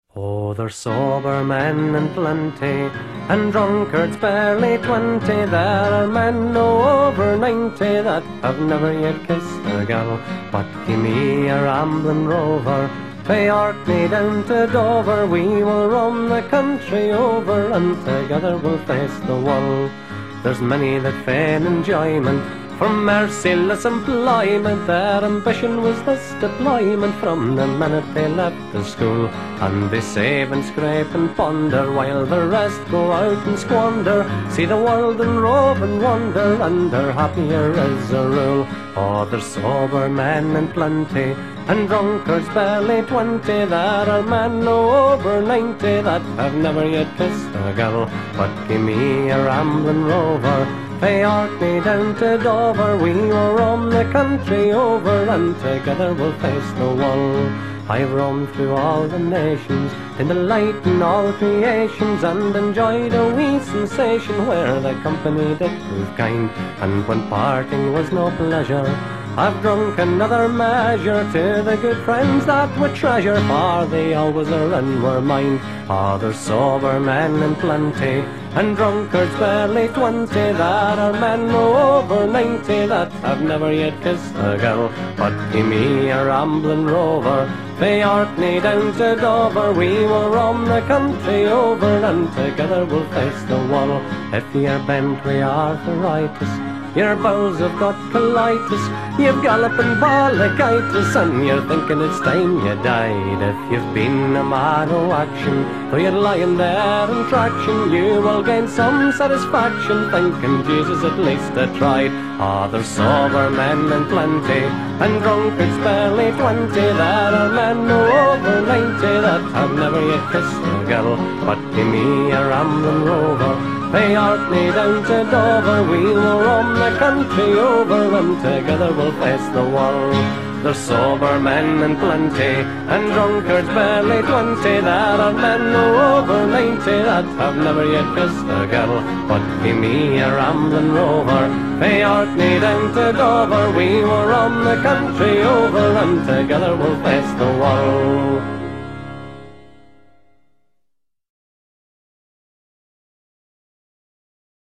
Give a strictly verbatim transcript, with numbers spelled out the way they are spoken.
Oh, there's sober men in plenty, and drunkards barely twenty. There are men no over ninety that have never yet kissed a gal. But give me a rambling rover, fae Orkney down to Dover. We will roam the country over, and together we'll face the world. There's many that feign enjoyment from merciless employment. Their ambition was this deployment from the minute they left the school. And they save and scrape and ponder, while the rest go out and squander. See the world and rove and wander, and are happier as a rule. Oh, there's sober men in plenty, and drunkards barely twenty. There are men no over ninety that have never yet kissed a girl. But give me a rambling rover, fae Orkney down to Dover. We will roam the country over, and together we'll face the world. I've roamed through all the nations, in the light in all creations, and enjoyed a wee sensation where the company did prove kind. And when parting was no pleasure, I've drunk another measure to the good friends that we treasure, for they always are and were mine. Ah, there's sober men in plenty, and drunkards barely twenty. There are men no over ninety that have never yet kissed a girl. But give me a rambling rover, fae Orkney down to Dover. We will roam the country over, and together we'll face the world. If you're bent with arthritis, your bowels have got colitis, you've galloping bronchitis, and you're thinking it's time you died. If you've been a man of action, though you're lying there in traction, you will gain some satisfaction, thinking Jesus at least I tried. Ah, there's sober men in plenty, and drunkards barely twenty. There are men no over ninety that have never yet kissed a girl. But give me a rambling rover, fae Orkney down to Dover. We will roam the country over, and together we'll face the world. There's sober men in plenty, and drunkards barely twenty. There are men no over ninety that have never yet kissed a girl. But give me a rambling rover, fae Orkney down to Dover. We will roam the country over, and together we'll face the world.